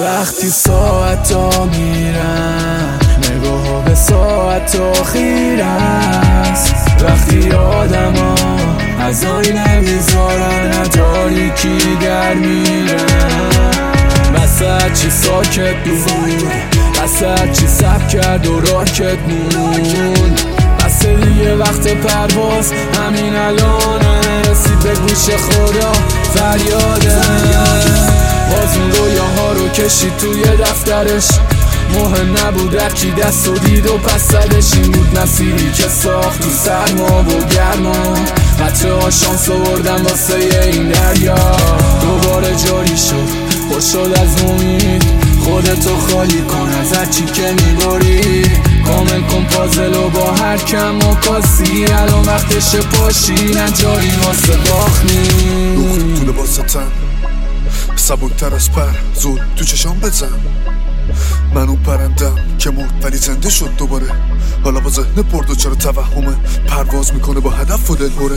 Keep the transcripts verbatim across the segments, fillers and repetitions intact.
وقتی ساعت ها میرن نگاه ها به ساعت ها خیره است. وقتی آدم ها از آینه میذارن تاریکی در میرن. بس هرچی ساکت بود، بس هرچی سب کرد و راکت مون. بس دیگه وقت پرواز همین الانه، رسید به گوش خدا فریاده. باز اون رویاها رو کشید توی دفترش، مهم نبود رکی دست و دید و پس زدش. این بود مسیری که ساخت تو سرما و گرما. بچه ها شانس آوردن واسه این دریا. دوباره جاری شد پر شد از امید، خودتو خالی کن از هرچی که میبری. کامل کن پازلو با هر کم و کاسی. الان وقتش پاشی نجایی واسه باخنی. روح تو لباس تن سبکتر از پر، زود تو چشام بزن. من اون پرندم که مرد ولی زنده شد دوباره. حالا با ذهن برد و چرا توهمه پرواز میکنه با هدف و دل بره.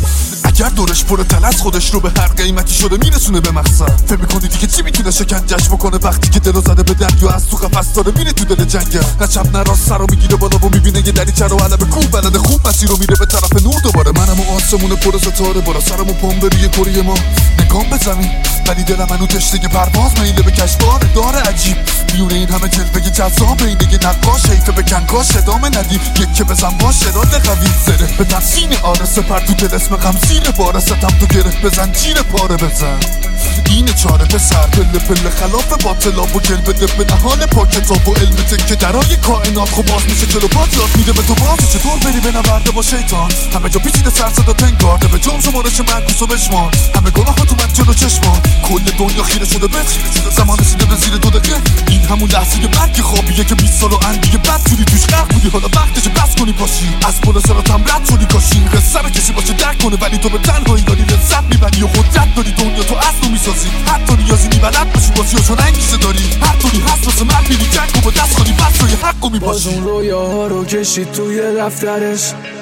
اگر دورش پر تلس خودش رو به هر قیمتی شده میرسونه به مقصد. فکر میکنی دیگه چی میتونه شکنجش بکنه وقتی که دلو زده به دریا از تو قفس داره میره تو دل جنگل. نه چپ نه راست سرو میگیره بالا و میبینه یه دریچه رو علب کوه بلده خوب مسیر رو میره به طرف نور دوباره. منم و آسمون پر ستاره بالا سرم و پام بریه کره ما نگام به زمین، ولی دلم منو تشنه پرواز میله به کشفاره داره عجیب. میونه این همه جلوه جذاب اینه یه نقاش حیفه به کنکاش ادامه ندیم. یک که بزن باشه راده قوی زره به تفسین آره سپر تو دل اسم غم زیر باره. ستم تو گره بزن جیر پاره بزن اینه چاره پسر. پله پله خلاف باطلا و گل بده به نهان پا کتاب و علم تکه درای کائنات. خب باز میشه جلو پات یاد میده به تو بازی چطور بری به نورده با شیطان. همه جا پیچیده سر صدا تنگارده به جام شمارش معکوس و بشمان. همه گناه ها تو من جلو چشمان، کل دنیا خیره شده به زمان رسیده به زیر دو دقیقه. این همون لحظه برگ خوابیه که بیست سال و اندیه بد شدی توش غرق بودی. حالا وقتشه بس کنی پاشی از پل سراتم رد شدی کاشی. قصه رو کسی باشه درک کنه ولی تو به تنهایی داری لذت میبری و قدرت داری دنیا تو اصل میسازی. حتی نیازی نیملت باشی باشی و چون انگیزه داری. هر طوری هست واسه من میری جنگ و با دست خالی بس روی حق و میپاشی. باز اون رویاها رو کشید توی دفترش،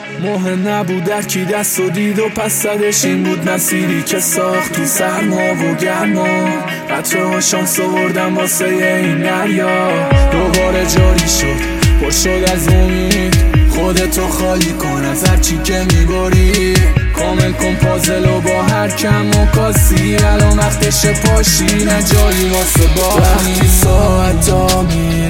مهم نبود در کی دست و دید و پس زدش. این بود مسیری که ساخت تو سرما و گرما. بچه ها شانس آوردن واسه این دریا. دوباره جاری شد پر شد از امید، خودتو خالی کن از هرچی که میبری. کامل کن پازلو با هر کم و کاسی. الان وقتش پاشی نجایی واسه باخنی. وقتی ساعت ها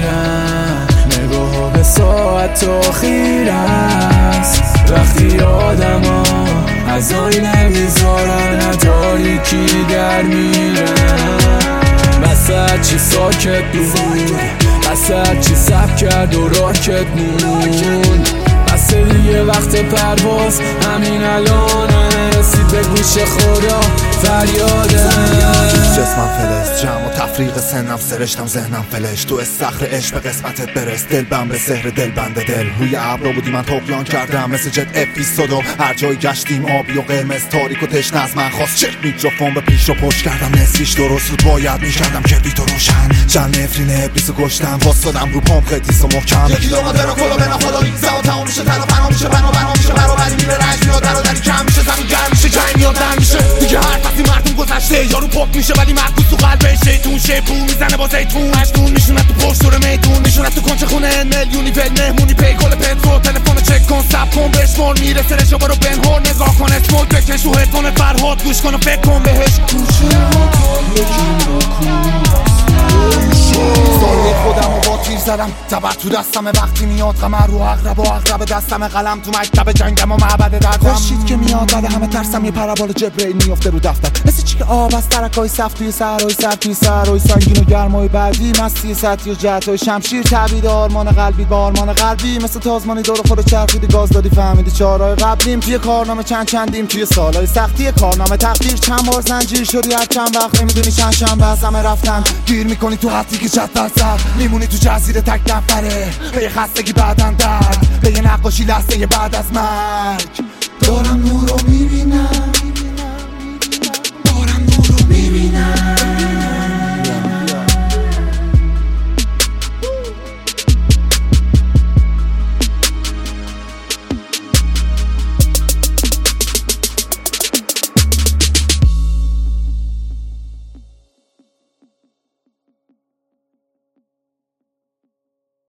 میرن نگاه ها به ساعت ها خیره است. وقتی آدم ها از آینه میذارن تاریکی در میرن. بس هرچی ساکت بود، بس هرچی سب کرد و راکت مون. بس دیگه وقت پرواز همین الانه، رسید به گوش خدا فریاده. جسمم فلز جمع و تفریق سنم سرشتم ذهنم فلش. تو استخر عشق به قسمتت برس دل بم به سحر دل بند دل. روی ابرا بودی من طغیان کردم مثل جت اپیزودو. هر جای گشتیم آبی و قرمز تاریک و تشنه از من خواست چک میکروفون به پیش رو پشت کردم. نصفیش درست بود باید میکردم کبریت و روشن. چند نفرین ابلیس و گشتم واسدم رو پامپ قدیس و محکم. یکی دو ما درو کلا بنا خدایی زمان تمام میشه تنها فنا میشه بنا بنا میشه برابری میره رنج میاد در و دری کم میشه زمین گرم میشه جنگ میاد در میشه دیگه. هر کسی مردم گذشته یارو پاک میشه ولی مرکوز تو قلبش شیطون شیپون میزنه با زیتون. اشتون میشونه تو پشت دور میدون میشونه تو کنچه خونه میلیونی پل مهمونی پی گل پترو. تلفن چک کن سب کن بشمار میرسه رشا برو بنهار. نگاه کن اسموک بکش رو هدفون فرهاد گوش کن و فکر کن بهش. گوشه ها سالی خودم و با تیر زدم تبر تو دستم. وقتی میاد غمه رو اقرب و اقرب دستم. قلم تو مکتب جنگم و معبد دردم. خوشید که میاد بعد همه ترسم یه پربال جبرئیل میافته رو دفتر. مثل چی که آب از ترکای صف توی صحرای سر توی صحرای سنگین و گرمای بعدی. مستی سطحی و جهتای شمشیر تعبید آرمان قلبی با آرمان قلبی. مثل تازمانی دور خود چرخیدی گاز دادی فهمیدی چهارای قبلیم. توی کارنامه چند چندیم توی سالای سختی کارنامه تقدیر. چند بار زنجیر شدی هر چند وقت نمیدونی چند شنبه از همه رفتن. گیر میکنی تو حتی که چت در سر میمونی تو جزیره تک نفره. به یه خستگی بعدن درد به یه نقاشی لحظه بعد از مرگ. دارم نور رو میبینم